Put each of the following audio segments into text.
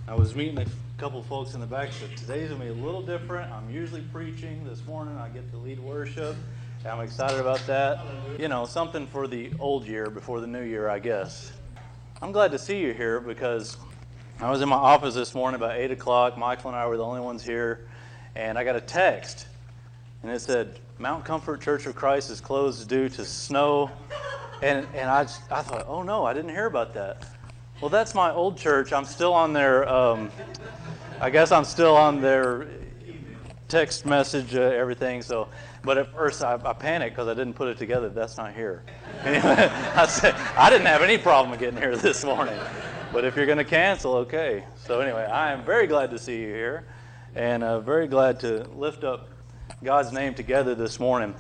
I was meeting a couple of folks in the back, so today's going to be a little different. I'm usually preaching. This morning I get to lead worship. I'm excited about that. You know, something for the old year before the new year, I guess. I'm glad to see you here because I was in my office this morning about 8 o'clock. Michael and I were the only ones here, and I got a text, and it said, Mount Comfort Church of Christ is closed due to snow. And I thought, oh no, I didn't hear about that. Well, that's my old church. I'm still on their, I guess I'm still on their text message, everything. So, but at first I panicked because I didn't put it together. That's not here. Anyway, I said, I didn't have any problem getting here this morning. But if you're going to cancel, okay. So anyway, I am very glad to see you here and very glad to lift up God's name together this morning.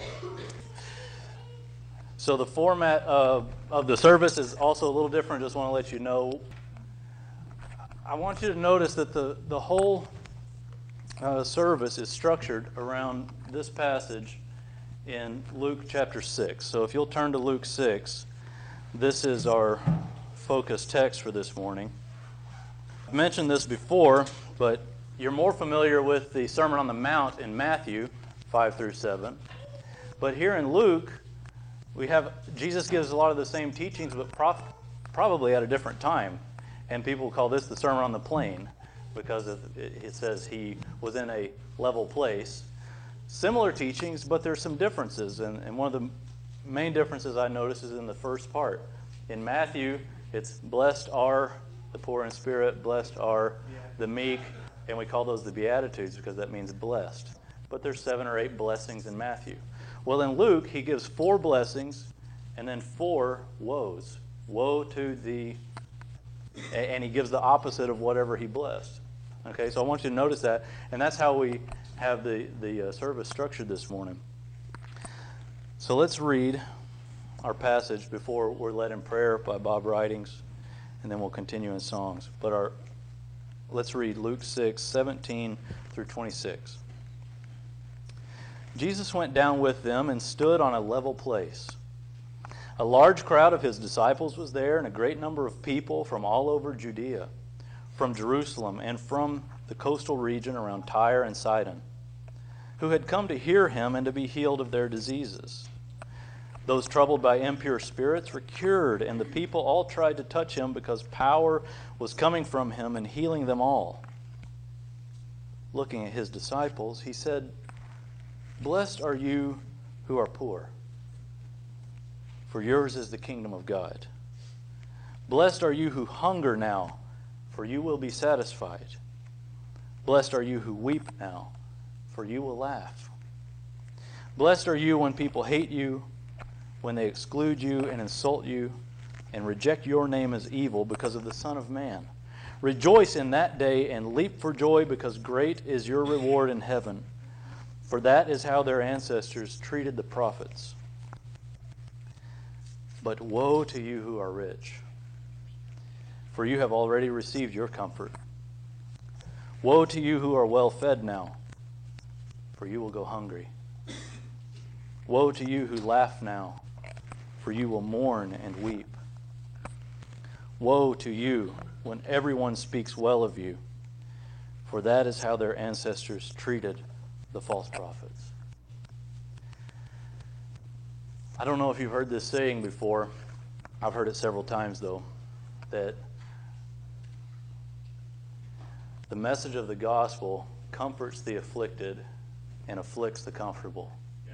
So the format of the service is also a little different. Just want to let you know. I want you to notice that the whole service is structured around this passage in Luke chapter 6. So if you'll turn to Luke 6, this is our focus text for this morning. I've mentioned this before, but you're more familiar with the Sermon on the Mount in Matthew 5 through 7. But here in Luke, Jesus gives a lot of the same teachings, but probably at a different time. And people call this the Sermon on the Plain because it says he was in a level place. Similar teachings, but there's some differences. And one of the main differences I notice is in the first part. In Matthew, it's blessed are the poor in spirit, blessed are the meek, and we call those the Beatitudes because that means blessed. But there's 7 or 8 blessings in Matthew. Well, in Luke, he gives 4 blessings and then 4 woes. Woe to the, and he gives the opposite of whatever he blessed. Okay, so I want you to notice that, and that's how we have the service structured this morning. So let's read our passage before we're led in prayer by Bob Ridings, and then we'll continue in songs. But let's read Luke 6, 17 through 26. Jesus went down with them and stood on a level place. A large crowd of his disciples was there, and a great number of people from all over Judea, from Jerusalem, and from the coastal region around Tyre and Sidon, who had come to hear him and to be healed of their diseases. Those troubled by impure spirits were cured, and the people all tried to touch him because power was coming from him and healing them all. Looking at his disciples, he said, Blessed are you who are poor, for yours is the kingdom of God. Blessed are you who hunger now, for you will be satisfied. Blessed are you who weep now, for you will laugh. Blessed are you when people hate you, when they exclude you and insult you, and reject your name as evil because of the Son of Man. Rejoice in that day and leap for joy, because great is your reward in heaven. For that is how their ancestors treated the prophets. But woe to you who are rich, for you have already received your comfort. Woe to you who are well fed now, for you will go hungry. Woe to you who laugh now, for you will mourn and weep. Woe to you when everyone speaks well of you, for that is how their ancestors treated the false prophets. I don't know if you've heard this saying before. I've heard it several times, though, that the message of the gospel comforts the afflicted and afflicts the comfortable.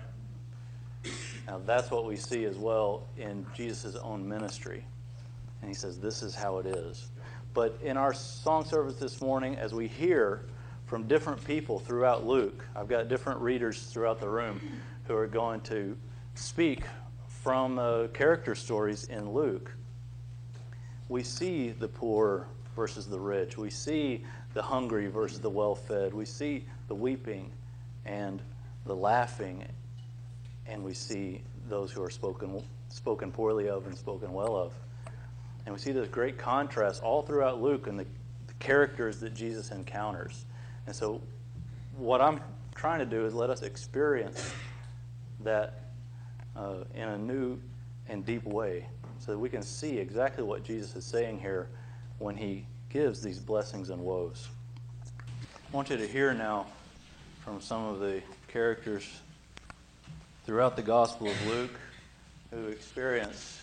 Now, that's what we see as well in Jesus' own ministry. And he says, this is how it is. But in our song service this morning, as we hear from different people throughout Luke, I've got different readers throughout the room who are going to speak from character stories in Luke. We see the poor versus the rich. We see the hungry versus the well-fed. We see the weeping and the laughing, and we see those who are spoken poorly of and spoken well of. And we see this great contrast all throughout Luke and the characters that Jesus encounters. And so what I'm trying to do is let us experience that in a new and deep way so that we can see exactly what Jesus is saying here when he gives these blessings and woes. I want you to hear now from some of the characters throughout the Gospel of Luke who experienced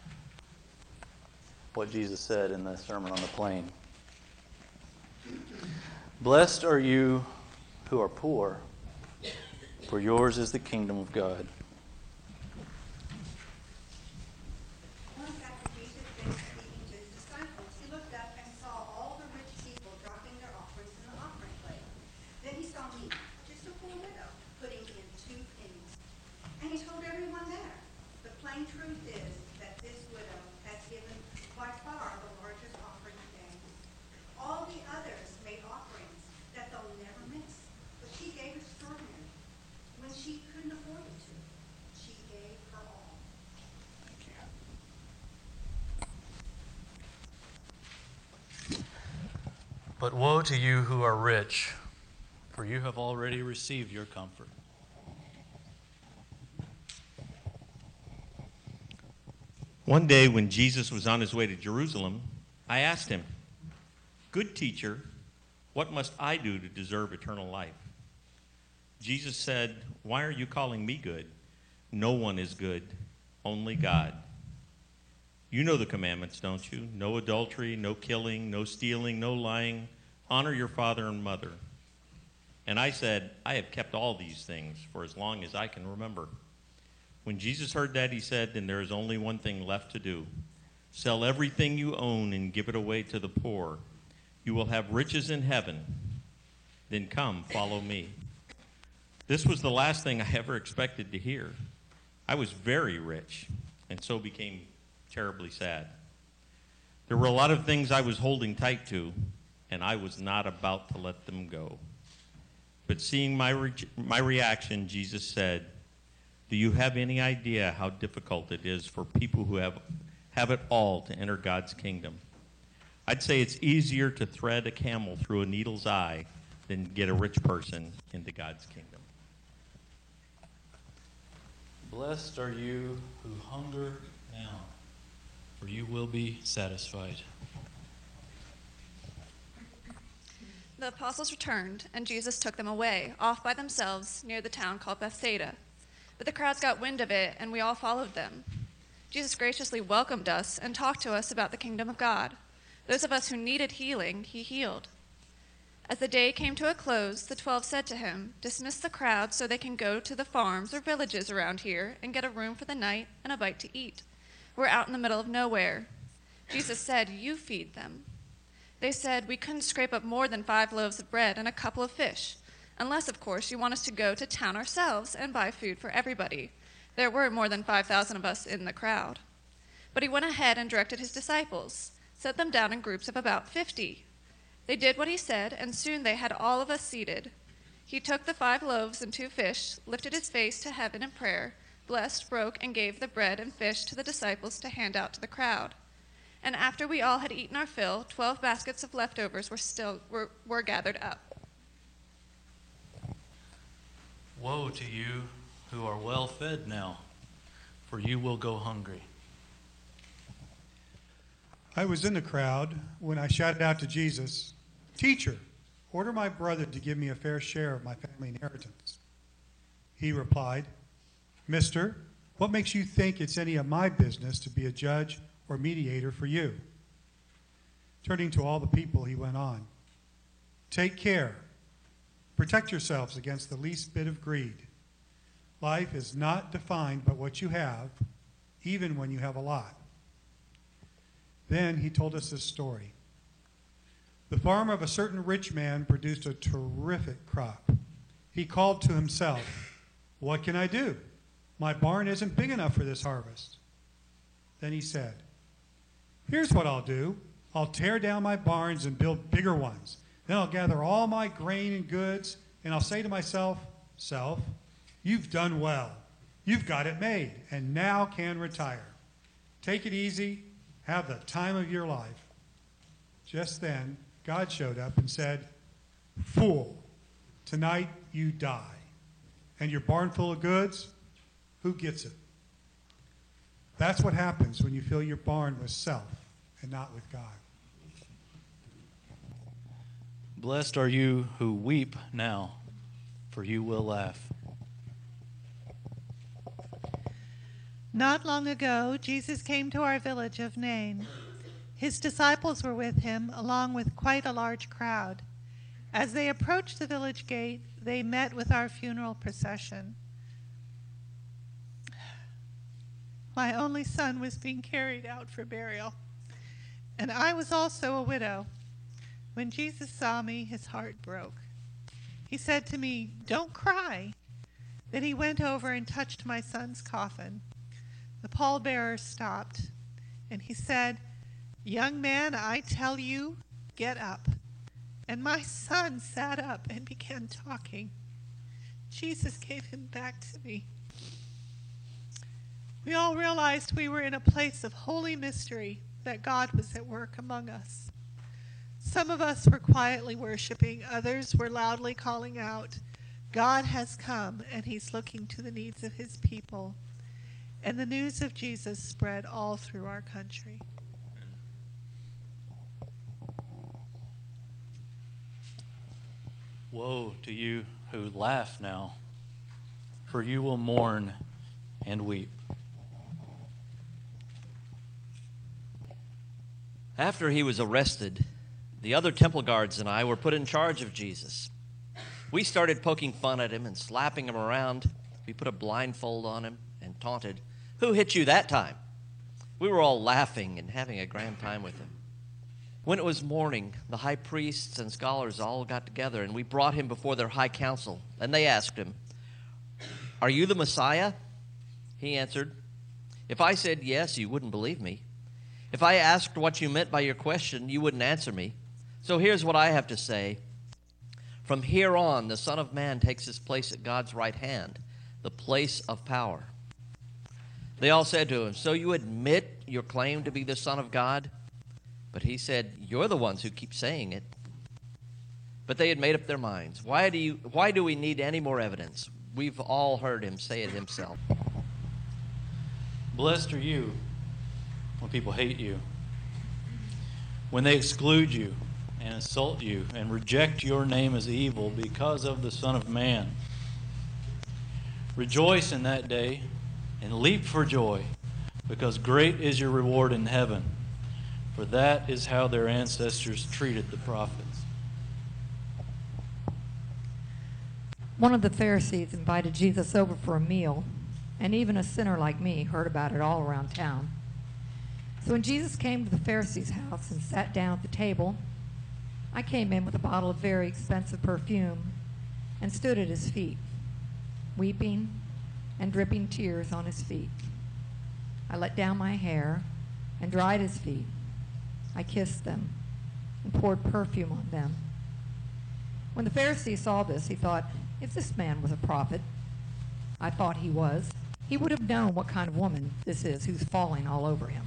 what Jesus said in the Sermon on the Plain. Blessed are you who are poor, for yours is the kingdom of God. Once after Jesus finished speaking to his disciples, he looked up and saw all the rich people dropping their offerings in the offering plate. Then he saw me, just a poor widow, putting in 2 pennies. And he told everyone there, the plain truth is that this widow has given by far the largest offering today. All the others made offerings that they'll never miss, but she gave extraordinary. When she couldn't afford it to, she gave her all. Thank you. But woe to you who are rich, for you have already received your comfort. One day when Jesus was on his way to Jerusalem, I asked him, "Good teacher, what must I do to deserve eternal life?" Jesus said, "Why are you calling me good? No one is good, only God. You know the commandments, don't you? No adultery, no killing, no stealing, no lying. Honor your father and mother." And I said, "I have kept all these things for as long as I can remember." When Jesus heard that, he said, "Then there is only one thing left to do. Sell everything you own and give it away to the poor. You will have riches in heaven. Then come, follow me." This was the last thing I ever expected to hear. I was very rich, and so became terribly sad. There were a lot of things I was holding tight to, and I was not about to let them go. But seeing my reaction, Jesus said, "Do you have any idea how difficult it is for people who have it all to enter God's kingdom? I'd say it's easier to thread a camel through a needle's eye than get a rich person into God's kingdom." Blessed are you who hunger now, for you will be satisfied. The apostles returned, and Jesus took them away, off by themselves, near the town called Bethsaida. But the crowds got wind of it, and we all followed them. Jesus graciously welcomed us and talked to us about the kingdom of God. Those of us who needed healing, he healed. As the day came to a close, the 12 said to him, "Dismiss the crowd so they can go to the farms or villages around here and get a room for the night and a bite to eat. We're out in the middle of nowhere." Jesus said, "You feed them." They said, "We couldn't scrape up more than 5 loaves of bread and a couple of fish, unless, of course, you want us to go to town ourselves and buy food for everybody." There were more than 5,000 of us in the crowd. But he went ahead and directed his disciples, set them down in groups of about 50. They did what he said, and soon they had all of us seated. He took the 5 loaves and 2 fish, lifted his face to heaven in prayer, blessed, broke, and gave the bread and fish to the disciples to hand out to the crowd. And after we all had eaten our fill, 12 baskets of leftovers were gathered up. Woe to you who are well fed now, for you will go hungry. I was in the crowd when I shouted out to Jesus, "Teacher, order my brother to give me a fair share of my family inheritance." He replied, "Mister, what makes you think it's any of my business to be a judge or mediator for you?" Turning to all the people, he went on, "Take care. Protect yourselves against the least bit of greed. Life is not defined by what you have, even when you have a lot." Then he told us this story. The farm of a certain rich man produced a terrific crop. He called to himself, "What can I do? My barn isn't big enough for this harvest." Then he said, "Here's what I'll do. I'll tear down my barns and build bigger ones. Then I'll gather all my grain and goods, and I'll say to myself, 'Self, you've done well. You've got it made, and now can retire. Take it easy. Have the time of your life.'" Just then, God showed up and said, "Fool, tonight you die. And your barn full of goods, who gets it?" That's what happens when you fill your barn with self and not with God. Blessed are you who weep now, for you will laugh. Not long ago, Jesus came to our village of Nain. His disciples were with him, along with quite a large crowd. As they approached the village gate, they met with our funeral procession. My only son was being carried out for burial, and I was also a widow. When Jesus saw me, his heart broke. He said to me, "Don't cry." Then he went over and touched my son's coffin. The pallbearer stopped, and he said, "Young man, I tell you, get up." And my son sat up and began talking. Jesus gave him back to me. We all realized we were in a place of holy mystery, that God was at work among us. Some of us were quietly worshiping, others were loudly calling out, "God has come, and he's looking to the needs of his people." And the news of Jesus spread all through our country. Woe to you who laugh now, for you will mourn and weep. After he was arrested, the other temple guards and I were put in charge of Jesus. We started poking fun at him and slapping him around. We put a blindfold on him and taunted, "Who hit you that time?" We were all laughing and having a grand time with him. When it was morning, the high priests and scholars all got together, and we brought him before their high council. And they asked him, "Are you the Messiah?" He answered, "If I said yes, you wouldn't believe me. If I asked what you meant by your question, you wouldn't answer me. So here's what I have to say. From here on, the Son of Man takes his place at God's right hand, the place of power." They all said to him, "So you admit your claim to be the Son of God?" But he said, "You're the ones who keep saying it." But they had made up their minds. Why do we need any more evidence? We've all heard him say it himself. Blessed are you when people hate you, when they exclude you and insult you and reject your name as evil because of the Son of Man. Rejoice in that day and leap for joy, because great is your reward in heaven, for that is how their ancestors treated the prophets. One of the Pharisees invited Jesus over for a meal, and even a sinner like me heard about it all around town. So when Jesus came to the Pharisee's house and sat down at the table, I came in with a bottle of very expensive perfume and stood at his feet, weeping and dripping tears on his feet. I let down my hair and dried his feet. I kissed them and poured perfume on them. When the Pharisee saw this, he thought, "If this man was a prophet," I thought he was, "he would have known what kind of woman this is who's falling all over him."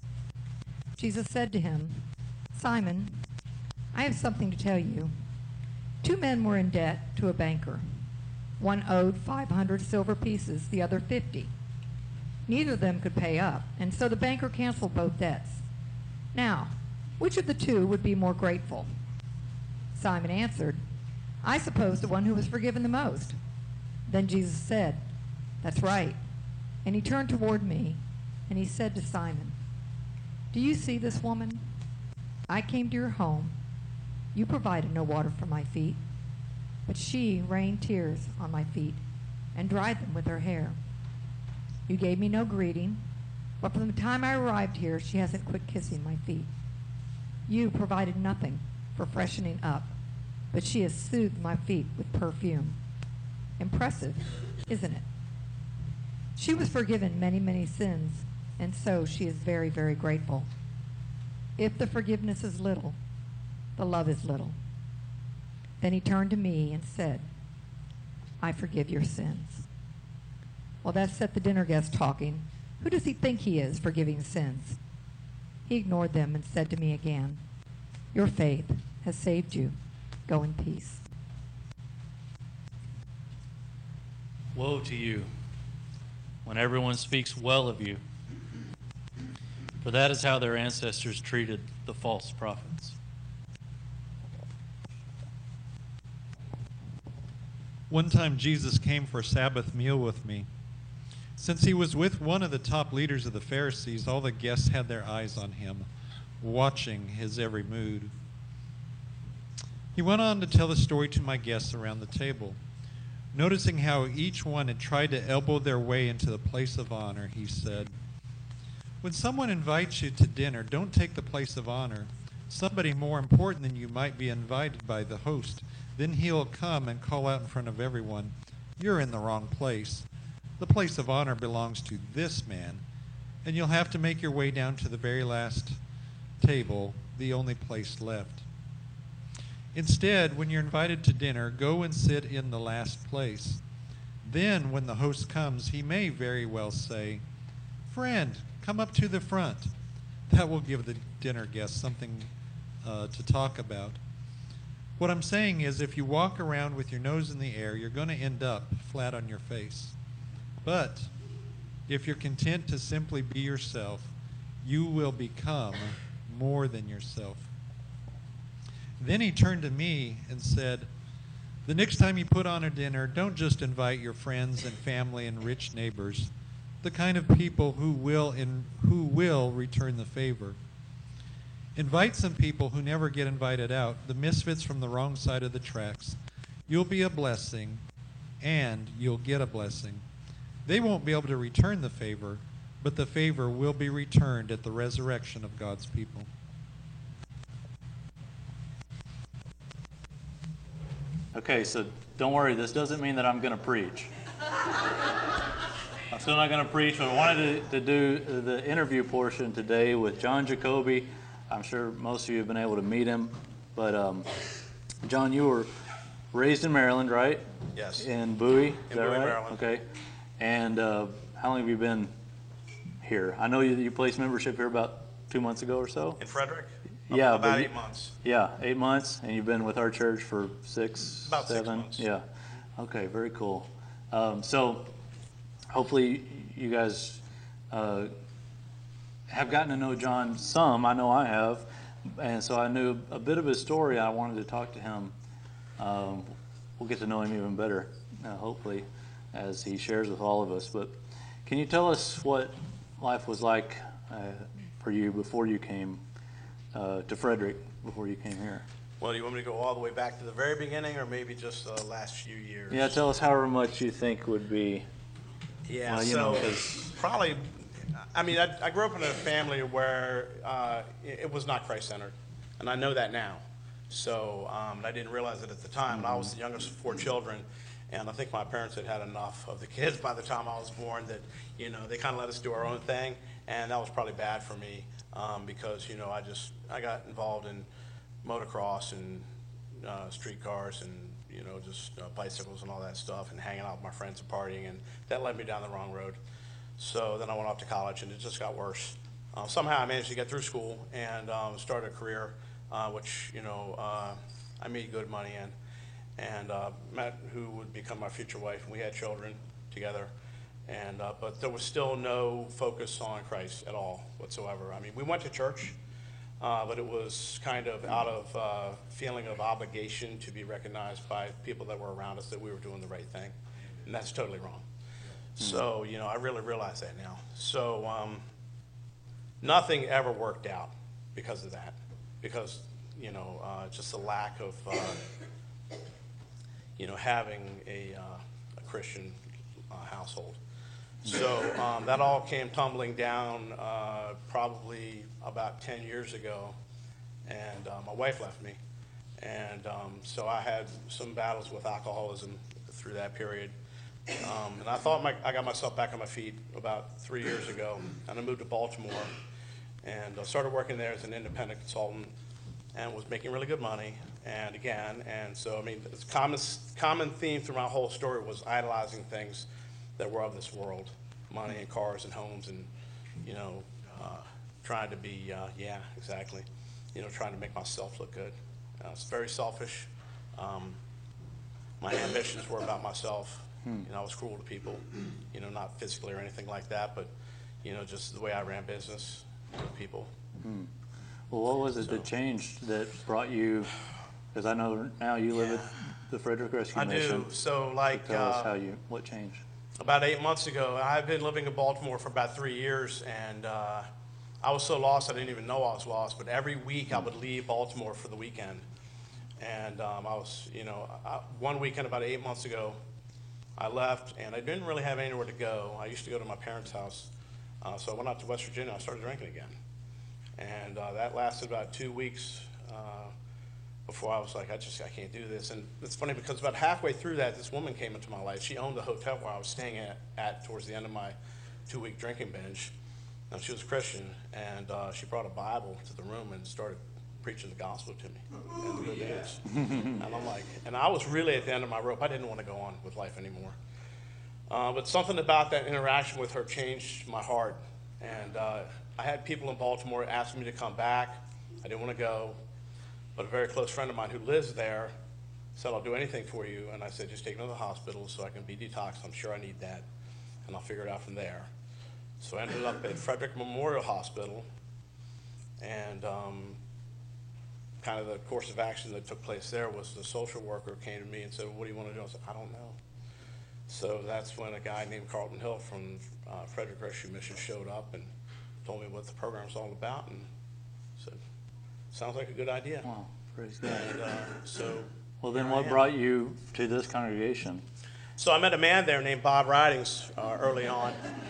Jesus said to him, "Simon, I have something to tell you. 2 men were in debt to a banker. One owed 500 silver pieces, the other 50. Neither of them could pay up, and so the banker canceled both debts. Now, which of the 2 would be more grateful?" Simon answered, "I suppose the one who was forgiven the most." Then Jesus said, "That's right." And he turned toward me, and he said to Simon, "Do you see this woman? I came to your home. You provided no water for my feet, but she rained tears on my feet and dried them with her hair. You gave me no greeting, but from the time I arrived here, she hasn't quit kissing my feet. You provided nothing for freshening up, but she has soothed my feet with perfume. Impressive, isn't it? She was forgiven many, many sins, and so she is very, very grateful. If the forgiveness is little, the love is little." Then he turned to me and said, "I forgive your sins." Well, that set the dinner guests talking. Who does he think he is, forgiving sins? He ignored them and said to me again, "Your faith has saved you. Go in peace." Woe to you when everyone speaks well of you, for that is how their ancestors treated the false prophets. One time Jesus came for a Sabbath meal with me. Since he was with one of the top leaders of the Pharisees, all the guests had their eyes on him, watching his every mood. He went on to tell the story to my guests around the table. Noticing how each one had tried to elbow their way into the place of honor, he said, "When someone invites you to dinner, don't take the place of honor. Somebody more important than you might be invited by the host. Then he'll come and call out in front of everyone, 'You're in the wrong place. The place of honor belongs to this man.' And you'll have to make your way down to the very last table, the only place left. Instead, when you're invited to dinner, go and sit in the last place. Then, when the host comes, he may very well say, 'Friend, come up to the front.' That will give the dinner guests something to talk about. What I'm saying is, if you walk around with your nose in the air, you're going to end up flat on your face. But if you're content to simply be yourself, you will become more than yourself." Then he turned to me and said, "The next time you put on a dinner, don't just invite your friends and family and rich neighbors, the kind of people who will return the favor. Invite some people who never get invited out, the misfits from the wrong side of the tracks. You'll be a blessing, and you'll get a blessing. They won't be able to return the favor, but the favor will be returned at the resurrection of God's people." Okay, so don't worry, this doesn't mean that I'm going to preach. I'm still not going to preach, but I wanted to do the interview portion today with John Jacoby. I'm sure most of you have been able to meet him, but John, you were raised in Maryland, right? Yes. In Bowie, is In that Bowie, right? Maryland. Okay. And how long have you been here? I know you placed membership here about 2 months ago or so. In Frederick? Yeah, About but 8 months. Yeah, 8 months, and you've been with our church for six, About 6 7? months. Yeah. Okay, very cool. So hopefully you guys have gotten to know John some. I know I have, and so I knew a bit of his story. I wanted to talk to him. We'll get to know him even better, hopefully, as he shares with all of us. But can you tell us what life was like for you before you came to Frederick, before you came here? Well, do you want me to go all the way back to the very beginning, or maybe just the last few years? Yeah, tell us however much you think would be. Yeah, you so know, 'cause probably, I mean, I grew up in a family where it was not Christ-centered, and I know that now. So I didn't realize it at the time, and I was the youngest of 4 children, and I think my parents had had enough of the kids by the time I was born that, you know, they kind of let us do our own thing, and that was probably bad for me because, you know, I got involved in motocross and street cars and, you know, just bicycles and all that stuff and hanging out with my friends and partying, and that led me down the wrong road. So then I went off to college, and it just got worse. Somehow I managed to get through school and start a career, which, you know, I made good money in, and met who would become my future wife, and we had children together. And but there was still no focus on Christ at all whatsoever. I mean, we went to church, but it was kind of out of feeling of obligation to be recognized by people that were around us that we were doing the right thing, and that's totally wrong. So, you know, I really realize that now. So nothing ever worked out because of that, because, you know, just the lack of, you know, having a Christian household. So that all came tumbling down probably about 10 years ago, and my wife left me. And so I had some battles with alcoholism through that period. And I thought I got myself back on my feet about 3 years ago, and I moved to Baltimore and started working there as an independent consultant and was making really good money. And so, I mean, the common theme through my whole story was idolizing things that were of this world, money and cars and homes and, you know, trying to be, yeah, exactly, you know, trying to make myself look good. It's very selfish. My ambitions were about myself. You know, I was cruel to people, you know, not physically or anything like that, but, you know, just the way I ran business with people. Well, what was it that changed that brought you, because I know now you live the Frederick Rescue I Mission. do. So, like, Tell us what changed. about 8 months ago, I've been living in Baltimore for about 3 years, and I was so lost I didn't even know I was lost. But every week I would leave Baltimore for the weekend, and I was, one weekend about 8 months ago, I left, and I didn't really have anywhere to go. I used to go to my parents' house, so I went out to West Virginia. I started drinking again, and that lasted about 2 weeks before I was like, I can't do this. And it's funny because about halfway through that, this woman came into my life. She owned the hotel where I was staying at towards the end of my 2-week drinking binge. Now, she was a Christian, and she brought a Bible to the room and started preaching the gospel to me and the good news. And I'm like, and I was really at the end of my rope. I didn't want to go on with life anymore. But something about that interaction with her changed my heart. And I had people in Baltimore asking me to come back. I didn't want to go. But a very close friend of mine who lives there said, I'll do anything for you. And I said, just take me to the hospital so I can be detoxed. I'm sure I need that. And I'll figure it out from there. So I ended up at Frederick Memorial Hospital. And kind of the course of action that took place there was the social worker came to me and said, what do you want to do? I said, I don't know. So that's when a guy named Carlton Hill from Frederick Rescue Mission showed up and told me what the program's all about, and said, sounds like a good idea. Wow, praise God. And Well, then here I what am. brought you to this congregation? So I met a man there named Bob Ridings early on.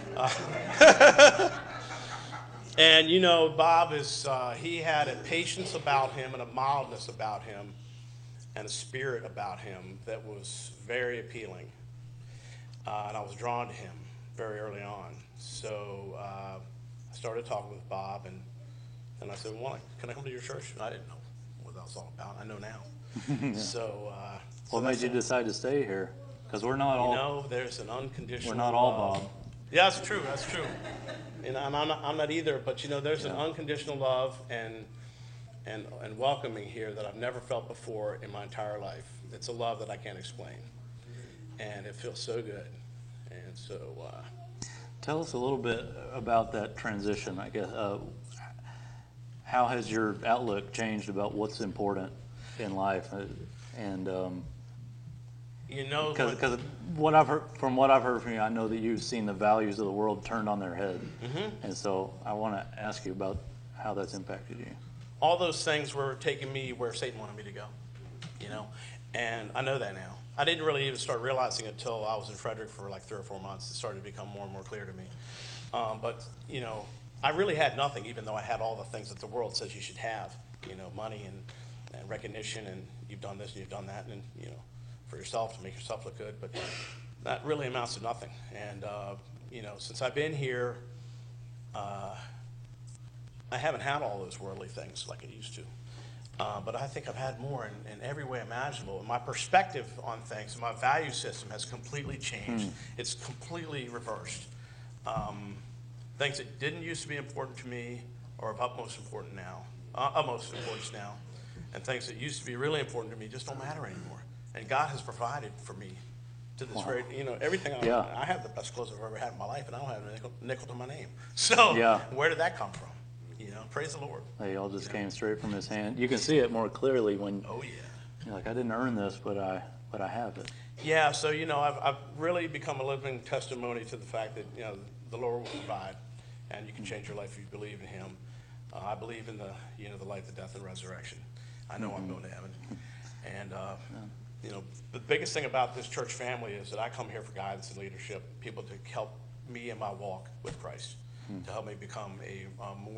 And Bob he had a patience about him and a mildness about him and a spirit about him that was very appealing. And I was drawn to him very early on. So I started talking with Bob, and I said, well, can I come to your church? And I didn't know what that was all about. I know now. So What made you decide to stay here? Because we're not all. There's an unconditional. We're not all love. Bob. Yeah, that's true. That's true. And I'm not either. But there's an unconditional love and welcoming here that I've never felt before in my entire life. It's a love that I can't explain, and it feels so good. And so. Tell us a little bit about that transition, I guess. How has your outlook changed about what's important in life? Because what I've heard from you, I know that you've seen the values of the world turned on their head. Mm-hmm. And so I want to ask you about how that's impacted you. All those things were taking me where Satan wanted me to go, and I know that now. I didn't really even start realizing it until I was in Frederick for like 3 or 4 months. It started to become more and more clear to me. But I really had nothing, even though I had all the things that the world says you should have, money and recognition, and you've done this and you've done that, and for yourself to make yourself look good. But that really amounts to nothing. And since I've been here, I haven't had all those worldly things like I used to. But I think I've had more in every way imaginable. And my perspective on things, and my value system has completely changed. It's completely reversed. Things that didn't used to be important to me are of utmost importance now. And things that used to be really important to me just don't matter anymore. And God has provided for me to this very, everything. I have the best clothes I've ever had in my life, and I don't have a nickel to my name. So where did that come from? Praise the Lord. They all just came straight from His hand. You can see it more clearly when. Oh yeah. You're like, I didn't earn this, but I have it. Yeah. So I've really become a living testimony to the fact that the Lord will provide, and you can change your life if you believe in Him. I believe in the life, the death, and resurrection. I know I'm going to heaven, and the biggest thing about this church family is that I come here for guidance and leadership, people to help me in my walk with Christ, to help me become a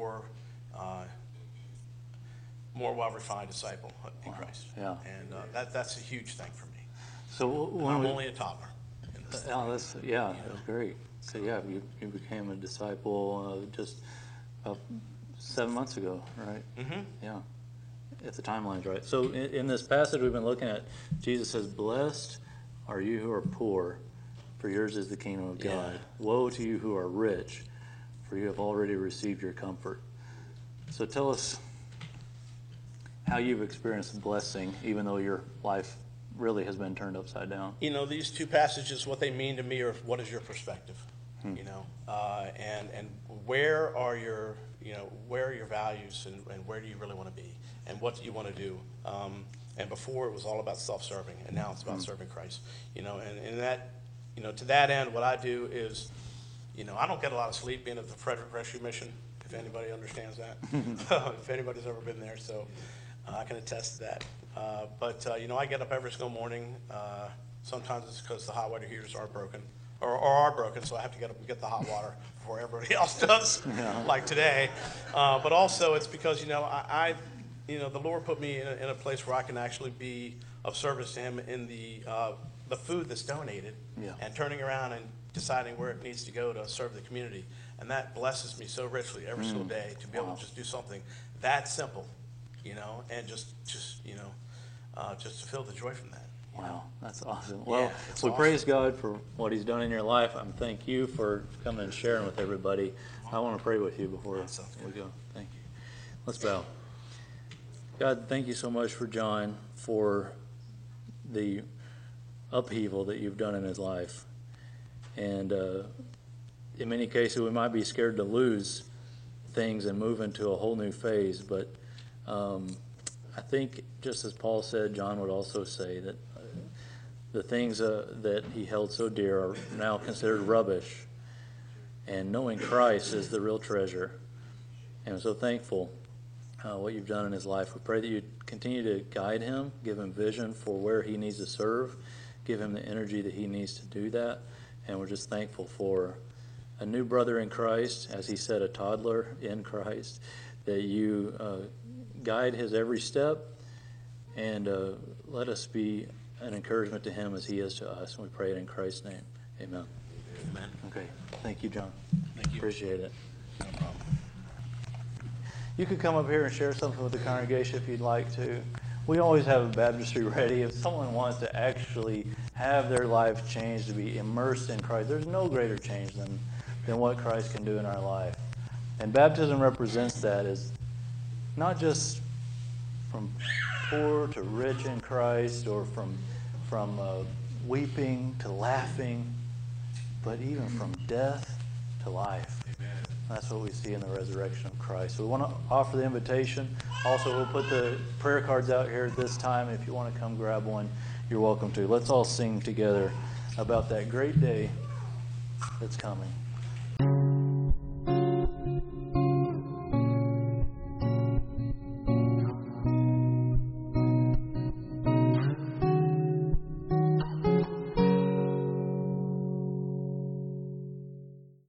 more well-refined disciple in Christ. Yeah. And that's a huge thing for me. So I'm only a toddler. That's great. So you became a disciple just about 7 months ago, right? Mm-hmm. Yeah. If the timeline's right. So in this passage we've been looking at, Jesus says, "Blessed are you who are poor, for yours is the kingdom of God. Woe to you who are rich, for you have already received your comfort." So tell us how you've experienced blessing, even though your life really has been turned upside down. These two passages, what they mean to me are, what is your perspective? And where are your values, and where do you really want to be, and what do you want to do? And before it was all about self-serving, and now it's about serving Christ. And that, to that end, what I do is, I don't get a lot of sleep being at the Frederick Rescue Mission, if anybody understands that, if anybody's ever been there, so I can attest to that. But I get up every single morning. Sometimes it's because the hot water heaters are broken, or are broken, so I have to get up and get the hot water before everybody else does, like today. But also it's because, the Lord put me in a place where I can actually be of service to Him in the food that's donated, and turning around and deciding where it needs to go to serve the community. And that blesses me so richly every single day to be able to just do something that simple, and just to feel the joy from that. Wow, that's awesome. Well, it's we awesome. praise God for what He's done in your life. Thank you for coming and sharing with everybody. I want to pray with you before we go. Thank you. Let's bow. God, thank you so much for John, for the upheaval that you've done in his life. And in many cases, we might be scared to lose things and move into a whole new phase. But I think, just as Paul said, John would also say that the things that he held so dear are now considered rubbish. And knowing Christ is the real treasure. And I'm so thankful what you've done in his life. We pray that you continue to guide him, give him vision for where he needs to serve, give him the energy that he needs to do that. And we're just thankful for a new brother in Christ, as he said, a toddler in Christ, that you guide his every step, and let us be an encouragement to him as he is to us. And we pray it in Christ's name. Amen. Amen. Okay. Thank you, John. Thank you. Appreciate it. No problem. You could come up here and share something with the congregation if you'd like to. We always have a baptistry ready. If someone wants to actually have their life changed, to be immersed in Christ, there's no greater change than what Christ can do in our life. And baptism represents that, as not just from poor to rich in Christ, or from weeping to laughing, but even from death to life. Amen. That's what we see in the resurrection of Christ. So we want to offer the invitation. Also, we'll put the prayer cards out here at this time. If you want to come grab one, you're welcome to. Let's all sing together about that great day that's coming.